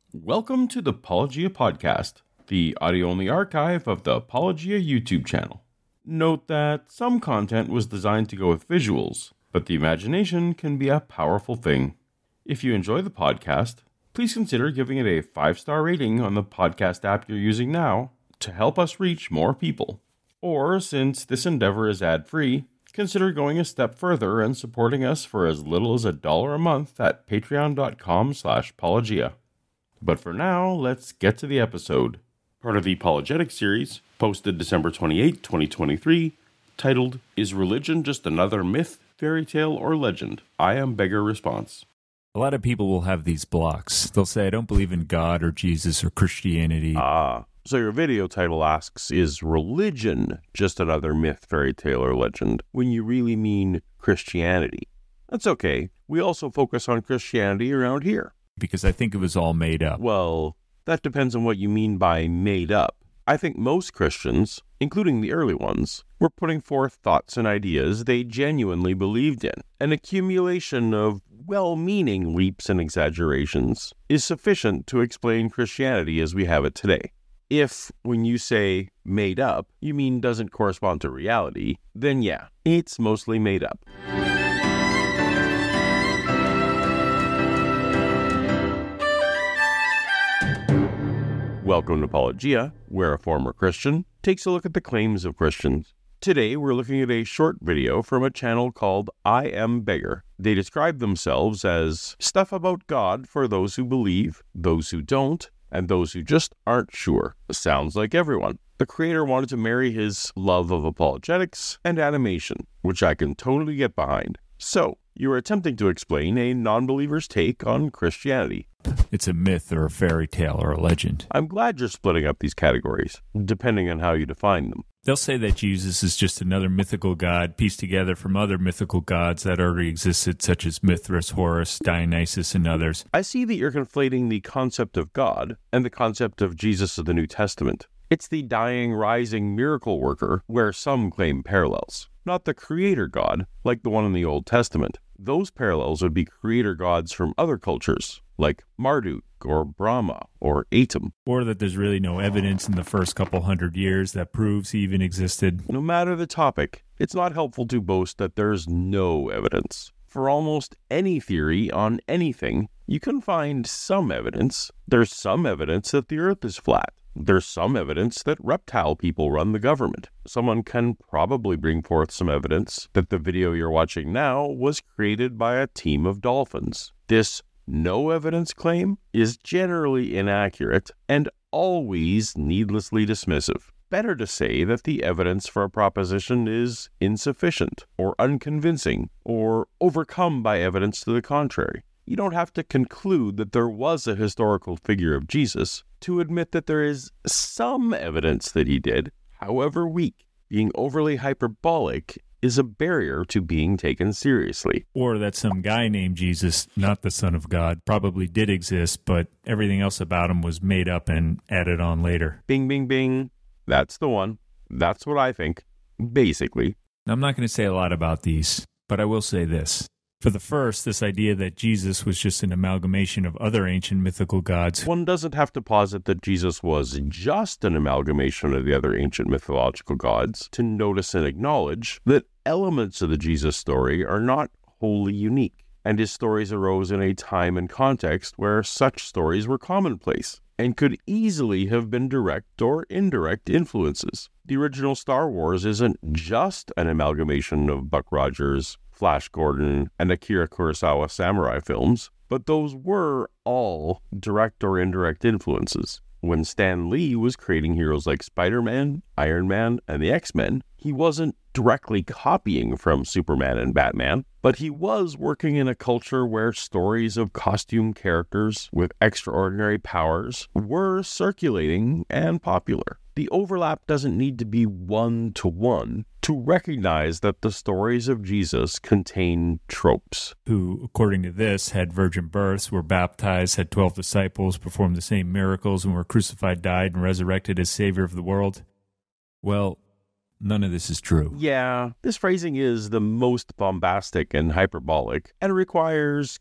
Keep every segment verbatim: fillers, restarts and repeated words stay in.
Welcome to the Apologia Podcast, the audio-only archive of the Apologia YouTube channel. Note that some content was designed to go with visuals, but the imagination can be a powerful thing. If you enjoy the podcast, please consider giving it a five-star rating on the podcast app you're using now to help us reach more people. Or, since this endeavor is ad-free, consider going a step further and supporting us for as little as a dollar a month at patreon.com slash apologia. But for now, let's get to the episode. Part of the Apologetic series, posted December twenty-eighth, twenty twenty-three, titled, Is Religion Just Another Myth, Fairy Tale, or Legend? I Am Beggar Response. A lot of people will have these blocks. They'll say, I don't believe in God or Jesus or Christianity. Ah, so your video title asks, is religion just another myth, fairy tale, or legend, when you really mean Christianity? That's okay. We also focus on Christianity around here. Because I think it was all made up. Well, that depends on what you mean by made up. I think most Christians, including the early ones, were putting forth thoughts and ideas they genuinely believed in. An accumulation of well-meaning leaps and exaggerations is sufficient to explain Christianity as we have it today. If, when you say made up, you mean doesn't correspond to reality, then yeah, it's mostly made up. Welcome to Apologia, where a former Christian takes a look at the claims of Christians. Today, we're looking at a short video from a channel called I Am Beggar. They describe themselves as stuff about God for those who believe, those who don't, and those who just aren't sure. Sounds like everyone. The creator wanted to marry his love of apologetics and animation, which I can totally get behind. So, you are attempting to explain a non-believer's take on Christianity. It's a myth or a fairy tale or a legend. I'm glad you're splitting up these categories, depending on how you define them. They'll say that Jesus is just another mythical god pieced together from other mythical gods that already existed, such as Mithras, Horus, Dionysus, and others. I see that you're conflating the concept of God and the concept of Jesus of the New Testament. It's the dying, rising miracle worker where some claim parallels, not the creator God like the one in the Old Testament. Those parallels would be creator gods from other cultures, like Marduk or Brahma or Atum. Or that there's really no evidence in the first couple hundred years that proves he even existed. No matter the topic, it's not helpful to boast that there's no evidence. For almost any theory on anything, you can find some evidence. There's some evidence that the earth is flat. There's some evidence that reptile people run the government. Someone can probably bring forth some evidence that the video you're watching now was created by a team of dolphins. This no evidence claim is generally inaccurate and always needlessly dismissive. Better to say that the evidence for a proposition is insufficient or unconvincing or overcome by evidence to the contrary. You don't have to conclude that there was a historical figure of Jesus to admit that there is some evidence that he did, however weak. Being overly hyperbolic is a barrier to being taken seriously. Or that some guy named Jesus, not the Son of God, probably did exist, but everything else about him was made up and added on later. Bing, bing, bing. That's the one. That's what I think, basically. I'm not going to say a lot about these, but I will say this. For the first, this idea that Jesus was just an amalgamation of other ancient mythical gods. One doesn't have to posit that Jesus was just an amalgamation of the other ancient mythological gods to notice and acknowledge that elements of the Jesus story are not wholly unique, and his stories arose in a time and context where such stories were commonplace and could easily have been direct or indirect influences. The original Star Wars isn't just an amalgamation of Buck Rogers, Flash Gordon, and Akira Kurosawa samurai films, but those were all direct or indirect influences. When Stan Lee was creating heroes like Spider-Man, Iron Man, and the X-Men, he wasn't directly copying from Superman and Batman, but he was working in a culture where stories of costume characters with extraordinary powers were circulating and popular. The overlap doesn't need to be one-to-one to recognize that the stories of Jesus contain tropes. Who, according to this, had virgin births, were baptized, had twelve disciples, performed the same miracles, and were crucified, died, and resurrected as Savior of the world. Well, none of this is true. Yeah, this phrasing is the most bombastic and hyperbolic, and requires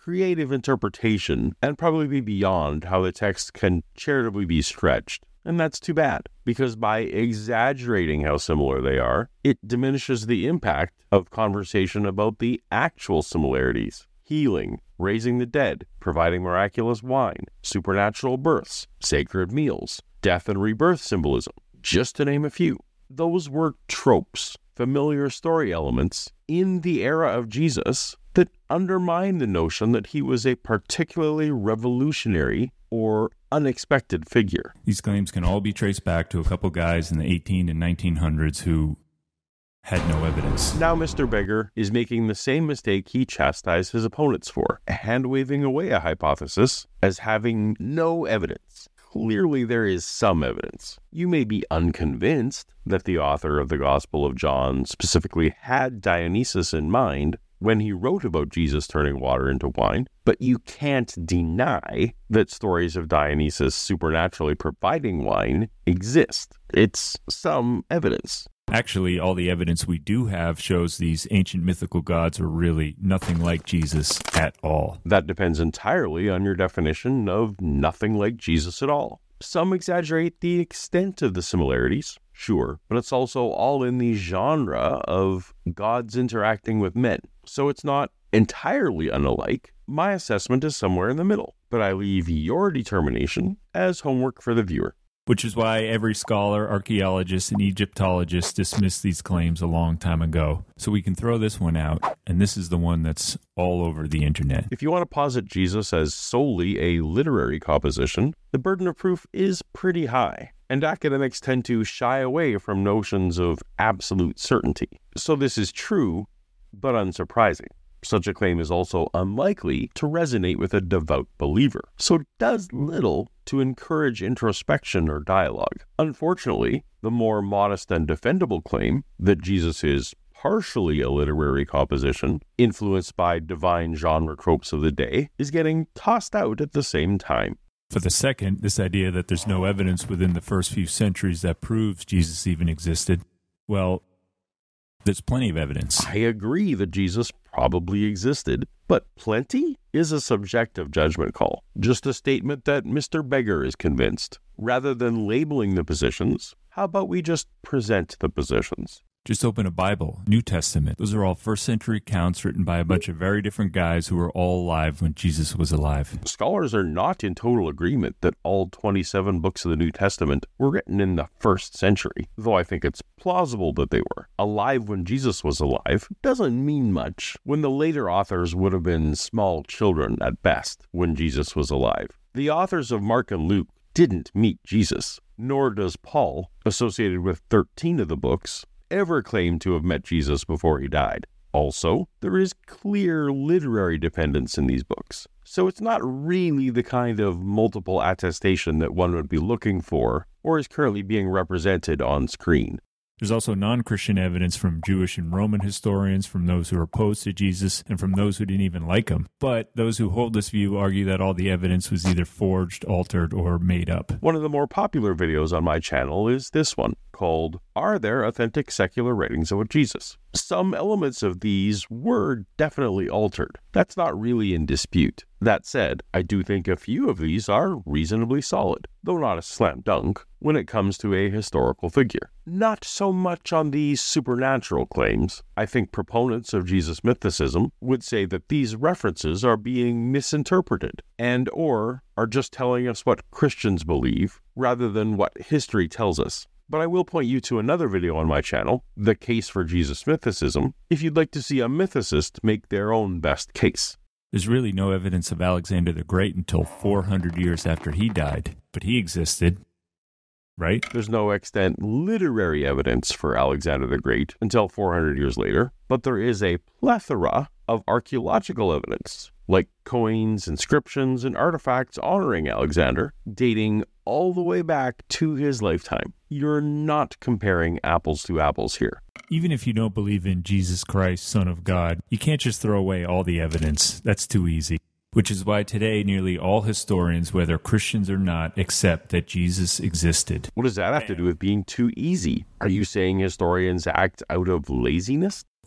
creative interpretation and probably be beyond how the text can charitably be stretched. And that's too bad, because by exaggerating how similar they are, it diminishes the impact of conversation about the actual similarities. Healing, raising the dead, providing miraculous wine, supernatural births, sacred meals, death and rebirth symbolism, just to name a few. Those were tropes, familiar story elements in the era of Jesus that undermine the notion that he was a particularly revolutionary or unexpected figure. These claims can all be traced back to a couple guys in the eighteen and nineteen hundreds who had no evidence. Now Mister Beggar is making the same mistake he chastised his opponents for, hand-waving away a hypothesis as having no evidence. Clearly there is some evidence. You may be unconvinced that the author of the Gospel of John specifically had Dionysus in mind when he wrote about Jesus turning water into wine, but you can't deny that stories of Dionysus supernaturally providing wine exist. It's some evidence. Actually, all the evidence we do have shows these ancient mythical gods are really nothing like Jesus at all. That depends entirely on your definition of nothing like Jesus at all. Some exaggerate the extent of the similarities, sure, but it's also all in the genre of gods interacting with men. So it's not entirely unalike. My assessment is somewhere in the middle, but I leave your determination as homework for the viewer. Which is why every scholar, archaeologist, and Egyptologist dismissed these claims a long time ago. So we can throw this one out, and this is the one that's all over the internet. If you want to posit Jesus as solely a literary composition, the burden of proof is pretty high, and academics tend to shy away from notions of absolute certainty. So this is true, but unsurprising. Such a claim is also unlikely to resonate with a devout believer, so it does little to encourage introspection or dialogue. Unfortunately, the more modest and defendable claim that Jesus is partially a literary composition, influenced by divine genre tropes of the day, is getting tossed out at the same time. For the second, this idea that there's no evidence within the first few centuries that proves Jesus even existed, well, there's plenty of evidence. I agree that Jesus probably existed, but plenty is a subjective judgment call. Just a statement that Mister Beggar is convinced. Rather than labeling the positions, how about we just present the positions? Just open a Bible, New Testament. Those are all first century accounts written by a bunch of very different guys who were all alive when Jesus was alive. Scholars are not in total agreement that all twenty-seven books of the New Testament were written in the first century, though I think it's plausible that they were. Alive when Jesus was alive doesn't mean much when the later authors would have been small children at best when Jesus was alive. The authors of Mark and Luke didn't meet Jesus, nor does Paul, associated with thirteen of the books, ever claimed to have met Jesus before he died. Also, there is clear literary dependence in these books, so it's not really the kind of multiple attestation that one would be looking for or is currently being represented on screen. There's also non-Christian evidence from Jewish and Roman historians, from those who are opposed to Jesus, and from those who didn't even like him. But those who hold this view argue that all the evidence was either forged, altered, or made up. One of the more popular videos on my channel is this one, called Are There Authentic Secular Writings About Jesus? Some elements of these were definitely altered. That's not really in dispute. That said, I do think a few of these are reasonably solid, though not a slam dunk, when it comes to a historical figure. Not so much on these supernatural claims. I think proponents of Jesus mythicism would say that these references are being misinterpreted and or are just telling us what Christians believe rather than what history tells us. But I will point you to another video on my channel, The Case for Jesus Mythicism, if you'd like to see a mythicist make their own best case. There's really no evidence of Alexander the Great until four hundred years after he died, but he existed, right? There's no extant literary evidence for Alexander the Great until four hundred years later, but there is a plethora of archaeological evidence, like coins, inscriptions, and artifacts honoring Alexander, dating all the way back to his lifetime. You're not comparing apples to apples here. Even if you don't believe in Jesus Christ, Son of God, you can't just throw away all the evidence. That's too easy. Which is why today nearly all historians, whether Christians or not, accept that Jesus existed. What does that have to do with being too easy? Are you saying historians act out of laziness?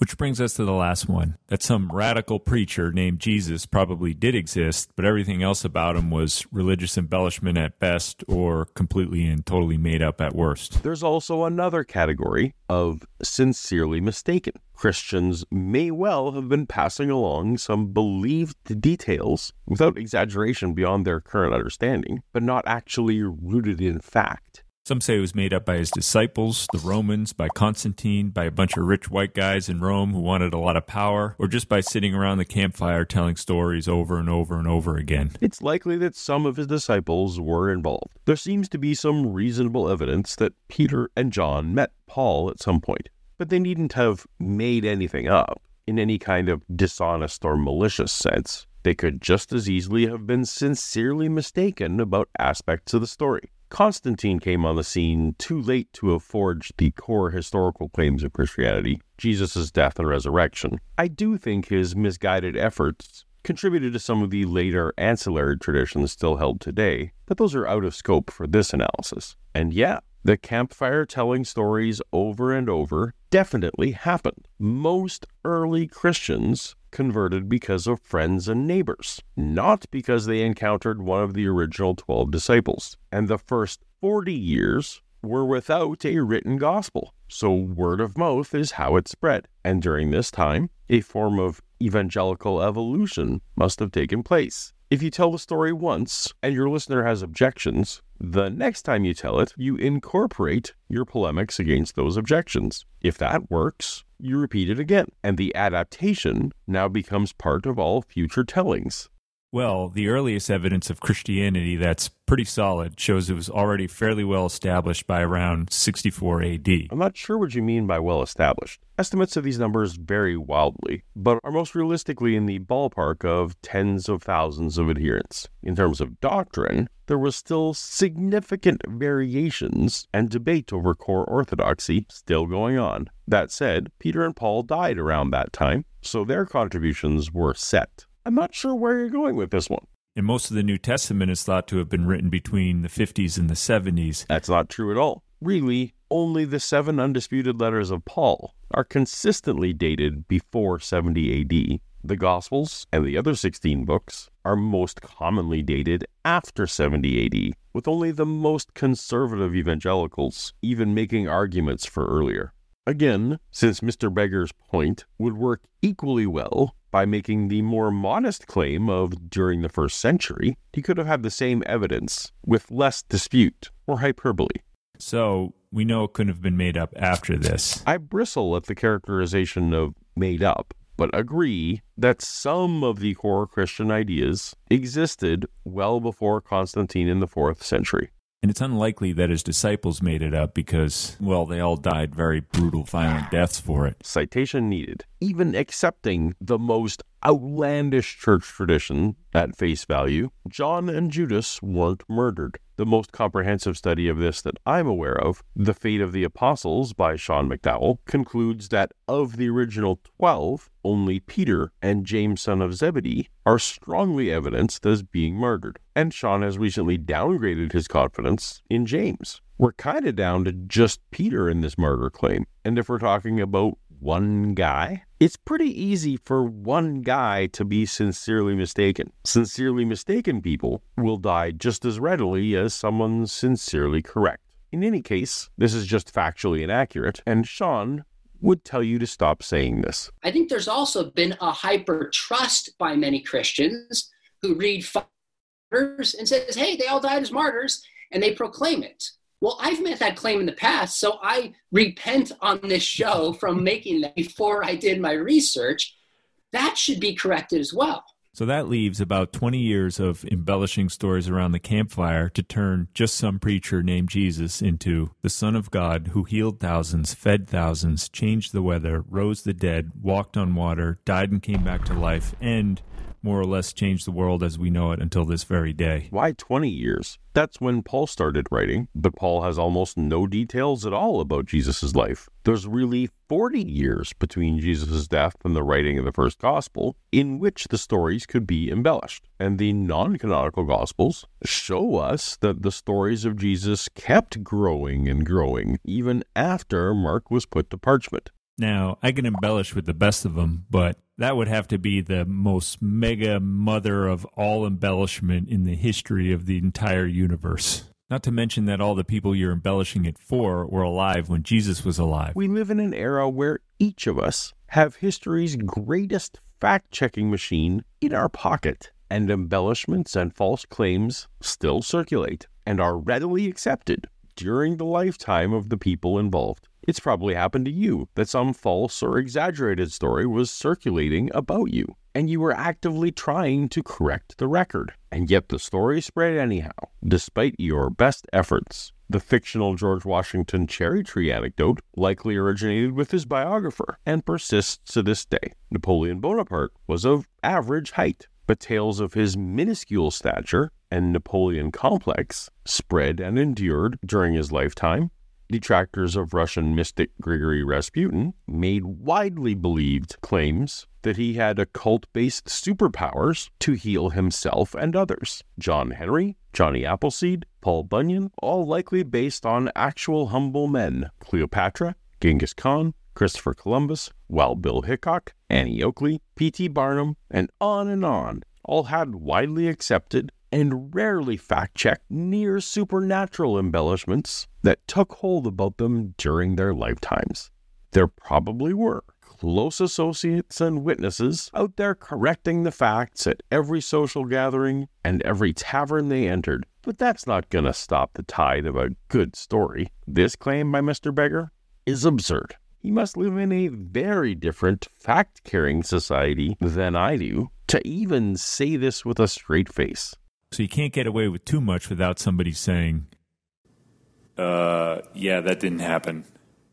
Which brings us to the last one, that some radical preacher named Jesus probably did exist, but everything else about him was religious embellishment at best or completely and totally made up at worst. There's also another category of sincerely mistaken. Christians may well have been passing along some believed details without exaggeration beyond their current understanding, but not actually rooted in fact. Some say it was made up by his disciples, the Romans, by Constantine, by a bunch of rich white guys in Rome who wanted a lot of power, or just by sitting around the campfire telling stories over and over and over again. It's likely that some of his disciples were involved. There seems to be some reasonable evidence that Peter and John met Paul at some point, but they needn't have made anything up in any kind of dishonest or malicious sense. They could just as easily have been sincerely mistaken about aspects of the story. Constantine came on the scene too late to have forged the core historical claims of Christianity, Jesus' death and resurrection. I do think his misguided efforts contributed to some of the later ancillary traditions still held today, but those are out of scope for this analysis. And yeah, the campfire telling stories over and over definitely happened. Most early Christians converted because of friends and neighbors, not because they encountered one of the original twelve disciples. And the first forty years were without a written gospel, so word of mouth is how it spread. And during this time, a form of evangelical evolution must have taken place. If you tell the story once and your listener has objections, the next time you tell it, you incorporate your polemics against those objections. If that works, you repeat it again, and the adaptation now becomes part of all future tellings. Well, the earliest evidence of Christianity that's pretty solid shows it was already fairly well established by around sixty-four A D. I'm not sure what you mean by well established. Estimates of these numbers vary wildly, but are most realistically in the ballpark of tens of thousands of adherents. In terms of doctrine, there was still significant variations and debate over core orthodoxy still going on. That said, Peter and Paul died around that time, so their contributions were set. I'm not sure where you're going with this one. And most of the New Testament is thought to have been written between the fifties and the seventies. That's not true at all. Really, only the seven undisputed letters of Paul are consistently dated before seventy A D. The Gospels and the other sixteen books are most commonly dated after seventy A D, with only the most conservative evangelicals even making arguments for earlier. Again, since Mister Beggar's point would work equally well by making the more modest claim of during the first century, he could have had the same evidence with less dispute or hyperbole. So, we know it couldn't have been made up after this. I bristle at the characterization of made up, but agree that some of the core Christian ideas existed well before Constantine in the fourth century. And it's unlikely that his disciples made it up because, well, they all died very brutal, violent deaths for it. Citation needed. Even accepting the most outlandish church tradition at face value, John and Judas weren't murdered. The most comprehensive study of this that I'm aware of, The Fate of the Apostles by Sean McDowell, concludes that of the original twelve, only Peter and James, son of Zebedee, are strongly evidenced as being murdered. And Sean has recently downgraded his confidence in James. We're kind of down to just Peter in this murder claim. And if we're talking about one guy, it's pretty easy for one guy to be sincerely mistaken. Sincerely mistaken people will die just as readily as someone sincerely correct. In any case, this is just factually inaccurate, and Sean would tell you to stop saying this. I think there's also been a hyper trust by many Christians who read martyrs and says, hey, they all died as martyrs, and they proclaim it. Well, I've made that claim in the past, so I repent on this show from making that before I did my research. That should be corrected as well. So that leaves about twenty years of embellishing stories around the campfire to turn just some preacher named Jesus into the Son of God who healed thousands, fed thousands, changed the weather, rose the dead, walked on water, died and came back to life, and more or less changed the world as we know it until this very day. Why twenty years? That's when Paul started writing, but Paul has almost no details at all about Jesus' life. There's really forty years between Jesus' death and the writing of the first gospel, in which the stories could be embellished. And the non-canonical gospels show us that the stories of Jesus kept growing and growing, even after Mark was put to parchment. Now, I can embellish with the best of them, but that would have to be the most mega mother of all embellishment in the history of the entire universe. Not to mention that all the people you're embellishing it for were alive when Jesus was alive. We live in an era where each of us have history's greatest fact-checking machine in our pocket, and embellishments and false claims still circulate and are readily accepted during the lifetime of the people involved. It's probably happened to you that some false or exaggerated story was circulating about you, and you were actively trying to correct the record, and yet the story spread anyhow, despite your best efforts. The fictional George Washington cherry tree anecdote likely originated with his biographer and persists to this day. Napoleon Bonaparte was of average height, but tales of his minuscule stature and Napoleon complex spread and endured during his lifetime. Detractors of Russian mystic Grigory Rasputin made widely believed claims that he had occult-based superpowers to heal himself and others. John Henry, Johnny Appleseed, Paul Bunyan, all likely based on actual humble men. Cleopatra, Genghis Khan, Christopher Columbus, Wild Bill Hickok, Annie Oakley, P T Barnum, and on and on, all had widely accepted and rarely fact-checked near supernatural embellishments that took hold about them during their lifetimes. There probably were close associates and witnesses out there correcting the facts at every social gathering and every tavern they entered, but that's not going to stop the tide of a good story. This claim by Mister Beggar is absurd. He must live in a very different fact-carrying society than I do to even say this with a straight face. So you can't get away with too much without somebody saying, uh, yeah, that didn't happen.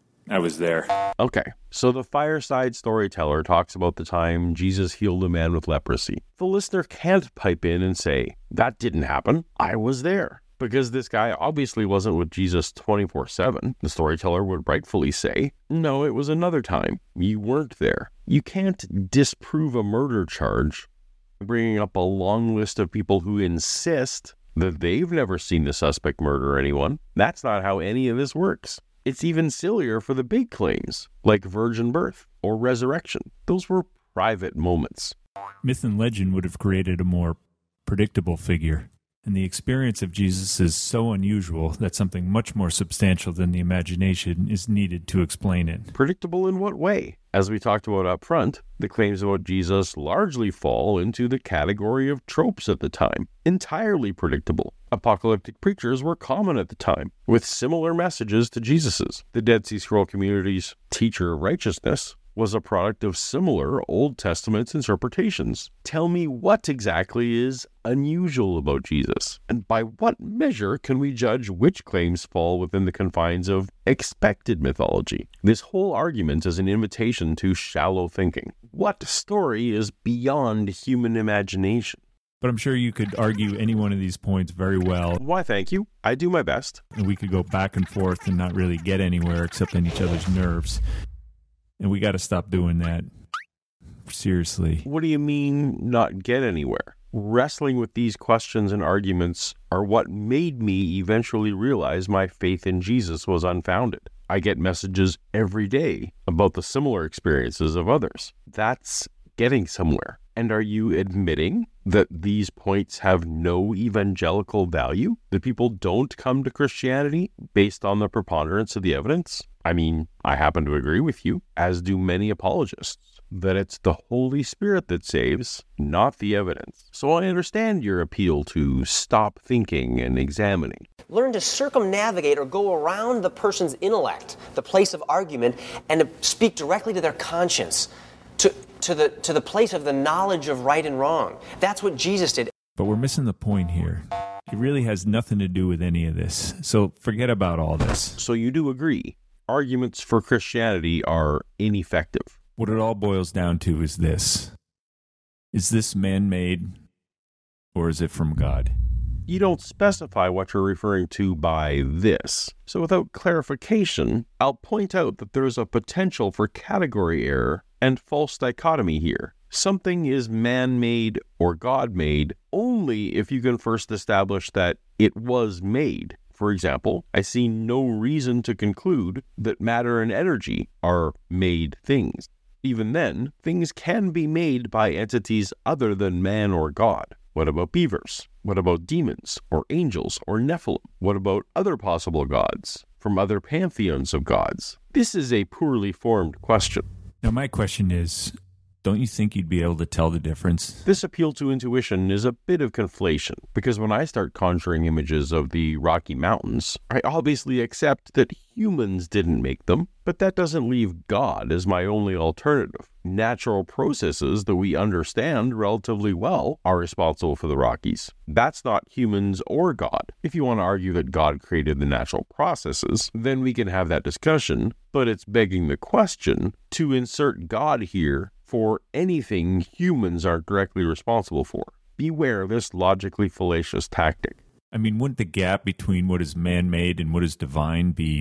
I was there. Okay, so the fireside storyteller talks about the time Jesus healed a man with leprosy. The listener can't pipe in and say, that didn't happen. I was there. Because this guy obviously wasn't with Jesus twenty-four seven. The storyteller would rightfully say, no, it was another time. You weren't there. You can't disprove a murder charge bringing up a long list of people who insist that they've never seen the suspect murder anyone. That's not how any of this works. It's even sillier for the big claims, like virgin birth or resurrection. Those were private moments. Myth and legend would have created a more predictable figure. And the experience of Jesus is so unusual that something much more substantial than the imagination is needed to explain it. Predictable in what way? As we talked about up front, the claims about Jesus largely fall into the category of tropes at the time. Entirely predictable. Apocalyptic preachers were common at the time, with similar messages to Jesus's. The Dead Sea Scroll community's teacher of righteousness was a product of similar Old Testament interpretations. Tell me what exactly is unusual about Jesus, and by what measure can we judge which claims fall within the confines of expected mythology? This whole argument is an invitation to shallow thinking. What story is beyond human imagination? But I'm sure you could argue any one of these points very well. Why, thank you. I do my best. And we could go back and forth and not really get anywhere except on each other's nerves. And we got to stop doing that. Seriously. What do you mean not get anywhere? Wrestling with these questions and arguments are what made me eventually realize my faith in Jesus was unfounded. I get messages every day about the similar experiences of others. That's getting somewhere. And are you admitting that these points have no evangelical value? That people don't come to Christianity based on the preponderance of the evidence? I mean, I happen to agree with you, as do many apologists, that it's the Holy Spirit that saves, not the evidence. So I understand your appeal to stop thinking and examining. Learn to circumnavigate or go around the person's intellect, the place of argument, and to speak directly to their conscience, to, to, the, to the place of the knowledge of right and wrong. That's what Jesus did. But we're missing the point here. It really has nothing to do with any of this. So forget about all this. So you do agree, arguments for Christianity are ineffective. What it all boils down to is this. Is this man-made, or is it from God? You don't specify what you're referring to by this. So without clarification, I'll point out that there's a potential for category error and false dichotomy here. Something is man-made or God-made only if you can first establish that it was made. For example, I see no reason to conclude that matter and energy are made things. Even then, things can be made by entities other than man or God. What about beavers? What about demons, or angels, or Nephilim? What about other possible gods from other pantheons of gods? This is a poorly formed question. Now, my question is, don't you think you'd be able to tell the difference? This appeal to intuition is a bit of conflation, because when I start conjuring images of the Rocky Mountains, I obviously accept that humans didn't make them, but that doesn't leave God as my only alternative. Natural processes that we understand relatively well are responsible for the Rockies. That's not humans or God. If you want to argue that God created the natural processes, then we can have that discussion, but it's begging the question to insert God here for anything humans aren't directly responsible for. Beware this logically fallacious tactic. I mean, wouldn't the gap between what is man-made and what is divine be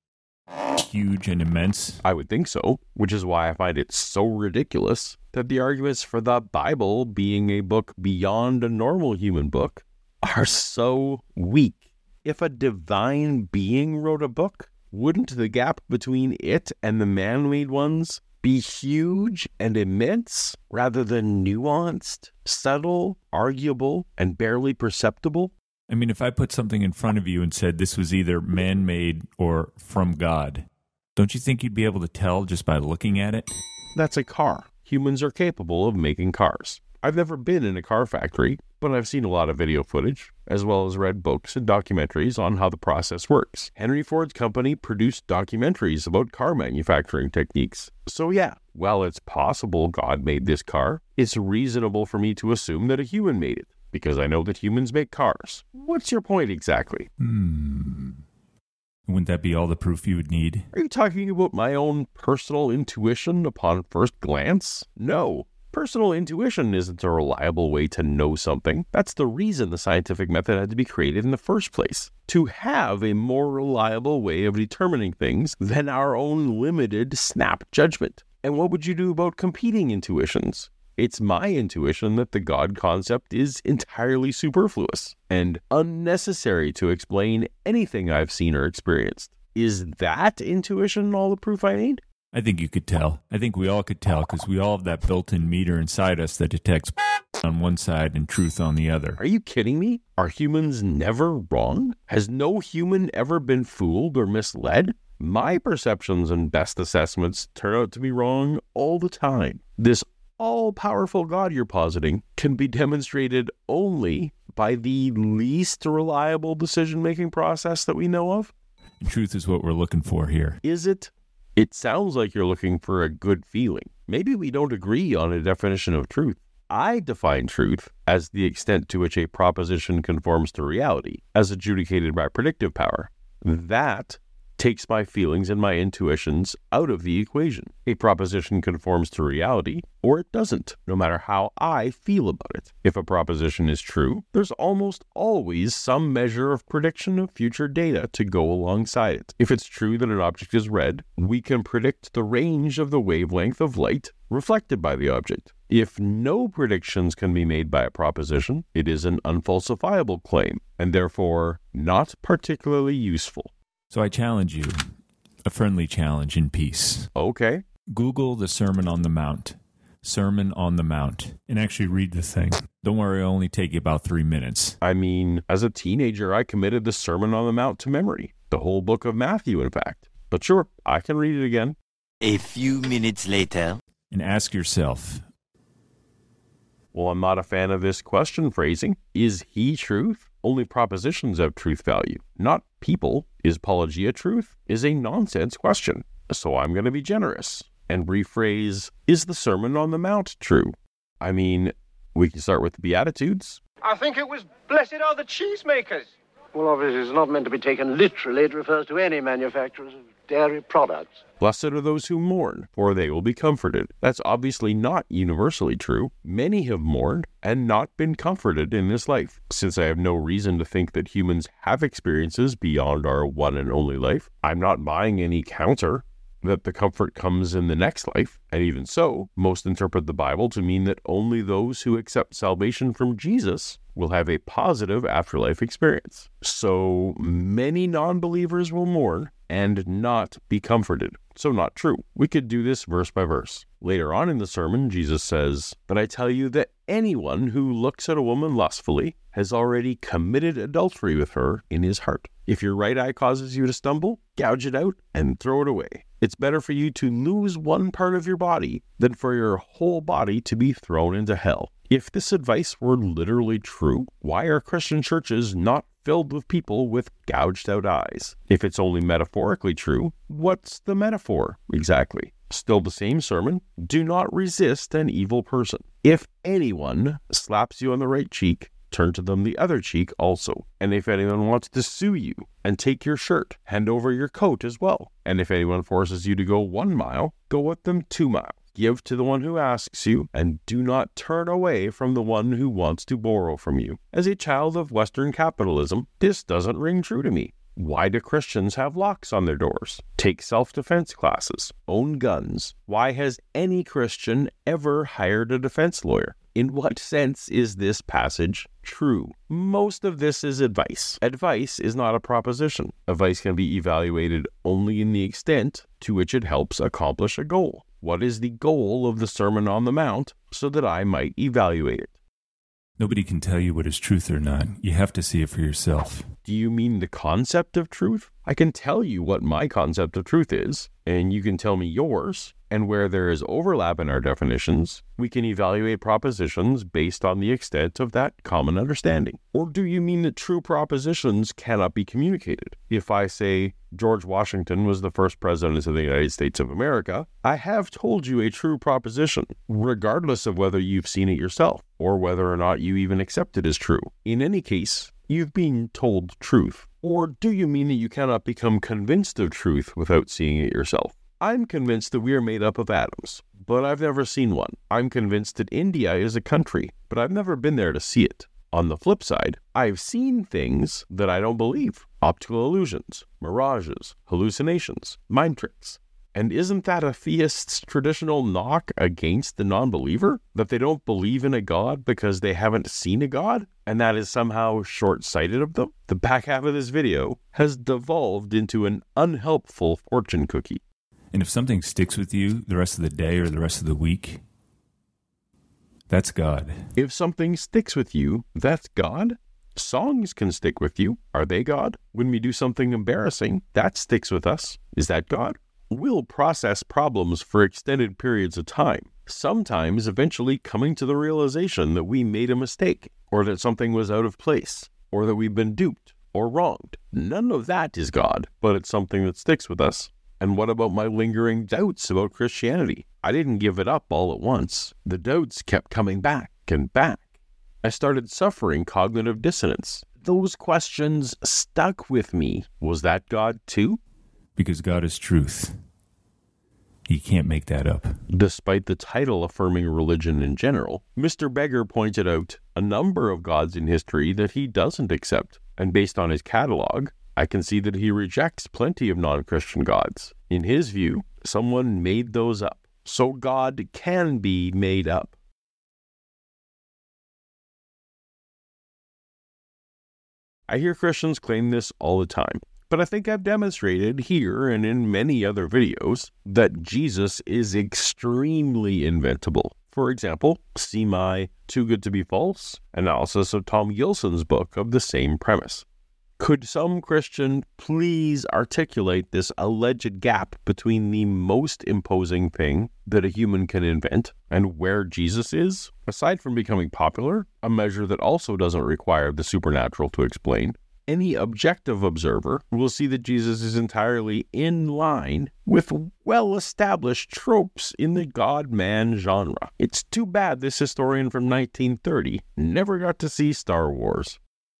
huge and immense? I would think so, which is why I find it so ridiculous that the arguments for the Bible being a book beyond a normal human book are so weak. If a divine being wrote a book, wouldn't the gap between it and the man-made ones be huge and immense rather than nuanced, subtle, arguable, and barely perceptible? I mean, if I put something in front of you and said this was either man-made or from God, don't you think you'd be able to tell just by looking at it? That's a car. Humans are capable of making cars. I've never been in a car factory, but I've seen a lot of video footage, as well as read books and documentaries on how the process works. Henry Ford's company produced documentaries about car manufacturing techniques. So yeah, while it's possible God made this car, it's reasonable for me to assume that a human made it, because I know that humans make cars. What's your point exactly? Hmm. Wouldn't that be all the proof you would need? Are you talking about my own personal intuition upon first glance? No. Personal intuition isn't a reliable way to know something. That's the reason the scientific method had to be created in the first place. To have a more reliable way of determining things than our own limited snap judgment. And what would you do about competing intuitions? It's my intuition that the God concept is entirely superfluous and unnecessary to explain anything I've seen or experienced. Is that intuition all the proof I need? I think you could tell. I think we all could tell because we all have that built-in meter inside us that detects on one side and truth on the other. Are you kidding me? Are humans never wrong? Has no human ever been fooled or misled? My perceptions and best assessments turn out to be wrong all the time. This all-powerful God you're positing can be demonstrated only by the least reliable decision-making process that we know of? And truth is what we're looking for here. Is it? It sounds like you're looking for a good feeling. Maybe we don't agree on a definition of truth. I define truth as the extent to which a proposition conforms to reality, as adjudicated by predictive power. That takes my feelings and my intuitions out of the equation. A proposition conforms to reality, or it doesn't, no matter how I feel about it. If a proposition is true, there's almost always some measure of prediction of future data to go alongside it. If it's true that an object is red, we can predict the range of the wavelength of light reflected by the object. If no predictions can be made by a proposition, it is an unfalsifiable claim, and therefore not particularly useful. So I challenge you, a friendly challenge in peace. Okay. Google the Sermon on the Mount, Sermon on the Mount, and actually read the thing. Don't worry, it'll only take you about three minutes. I mean, as a teenager, I committed the Sermon on the Mount to memory. The whole book of Matthew, in fact. But sure, I can read it again. A few minutes later. And ask yourself. Well, I'm not a fan of this question phrasing. Is he truth? Only propositions have truth value, not people. Is Pelagia truth? Is a nonsense question. So I'm going to be generous and rephrase, is the Sermon on the Mount true? I mean, we can start with the Beatitudes. I think it was blessed are the cheesemakers. Well, obviously, it's not meant to be taken literally. It refers to any manufacturers of dairy products. Blessed are those who mourn, for they will be comforted. That's obviously not universally true. Many have mourned and not been comforted in this life. Since I have no reason to think that humans have experiences beyond our one and only life, I'm not buying any counter. that the comfort comes in the next life, and even so, most interpret the Bible to mean that only those who accept salvation from Jesus will have a positive afterlife experience. So many non-believers will mourn and not be comforted. So not true. We could do this verse by verse. Later on in the sermon, Jesus says, "But I tell you that anyone who looks at a woman lustfully has already committed adultery with her in his heart. If your right eye causes you to stumble, gouge it out and throw it away. It's better for you to lose one part of your body than for your whole body to be thrown into hell." If this advice were literally true, why are Christian churches not filled with people with gouged out eyes? If it's only metaphorically true, what's the metaphor exactly? Still the same sermon. Do not resist an evil person. If anyone slaps you on the right cheek, turn to them the other cheek also. And if anyone wants to sue you and take your shirt, hand over your coat as well. And if anyone forces you to go one mile, go with them two miles. Give to the one who asks you, and do not turn away from the one who wants to borrow from you. As a child of Western capitalism, this doesn't ring true to me. Why do Christians have locks on their doors, take self-defense classes, own guns? Why has any Christian ever hired a defense lawyer? In what sense is this passage true? Most of this is advice. Advice is not a proposition. Advice can be evaluated only in the extent to which it helps accomplish a goal. What is the goal of the Sermon on the Mount so that I might evaluate it? Nobody can tell you what is truth or not. You have to see it for yourself. Do you mean the concept of truth? I can tell you what my concept of truth is, and you can tell me yours, and where there is overlap in our definitions, we can evaluate propositions based on the extent of that common understanding. Or do you mean that true propositions cannot be communicated? If I say George Washington was the first president of the United States of America, I have told you a true proposition, regardless of whether you've seen it yourself, or whether or not you even accept it as true. In any case, you've been told truth. Or do you mean that you cannot become convinced of truth without seeing it yourself? I'm convinced that we are made up of atoms, but I've never seen one. I'm convinced that India is a country, but I've never been there to see it. On the flip side, I've seen things that I don't believe. Optical illusions, mirages, hallucinations, mind tricks. And isn't that a theist's traditional knock against the non-believer? That they don't believe in a God because they haven't seen a God? And that is somehow short-sighted of them? The back half of this video has devolved into an unhelpful fortune cookie. And if something sticks with you the rest of the day or the rest of the week, that's God. If something sticks with you, that's God? Songs can stick with you. Are they God? When we do something embarrassing, that sticks with us. Is that God? We'll process problems for extended periods of time, sometimes eventually coming to the realization that we made a mistake, or that something was out of place, or that we've been duped or wronged. None of that is God, but it's something that sticks with us. And what about my lingering doubts about Christianity? I didn't give it up all at once. The doubts kept coming back and back. I started suffering cognitive dissonance. Those questions stuck with me. Was that God too? Because God is truth. He can't make that up. Despite the title affirming religion in general, Mister Beggar pointed out a number of gods in history that he doesn't accept. And based on his catalog, I can see that he rejects plenty of non-Christian gods. In his view, someone made those up. So God can be made up. I hear Christians claim this all the time. But I think I've demonstrated here and in many other videos that Jesus is extremely inventable. For example, see my Too Good to Be False analysis of Tom Gilson's book of the same premise. Could some Christian please articulate this alleged gap between the most imposing thing that a human can invent and where Jesus is? Aside from becoming popular, a measure that also doesn't require the supernatural to explain, any objective observer will see that Jesus is entirely in line with well-established tropes in the God-man genre. It's too bad this historian from nineteen thirty never got to see Star Wars.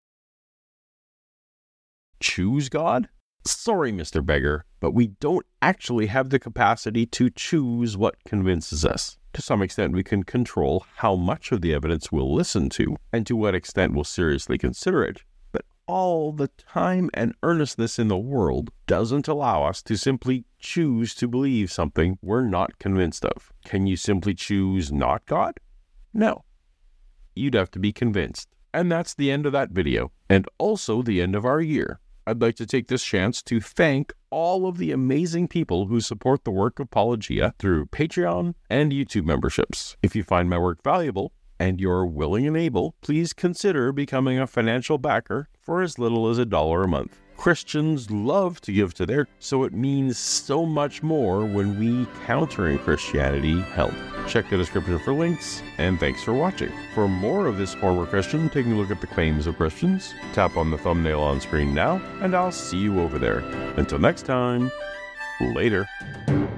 Choose God? Sorry, Mister Beggar, but we don't actually have the capacity to choose what convinces us. To some extent, we can control how much of the evidence we'll listen to and to what extent we'll seriously consider it. But all the time and earnestness in the world doesn't allow us to simply choose to believe something we're not convinced of. Can you simply choose not God? No. You'd have to be convinced. And that's the end of that video, and also the end of our year. I'd like to take this chance to thank all of the amazing people who support the work of Paulogia through Patreon and YouTube memberships. If you find my work valuable, and you're willing and able, please consider becoming a financial backer for as little as a dollar a month. Christians love to give to their, so it means so much more when we countering Christianity help. Check the description for links, and thanks for watching. For more of this former Christian taking a look at the claims of Christians, tap on the thumbnail on screen now, and I'll see you over there. Until next time, later.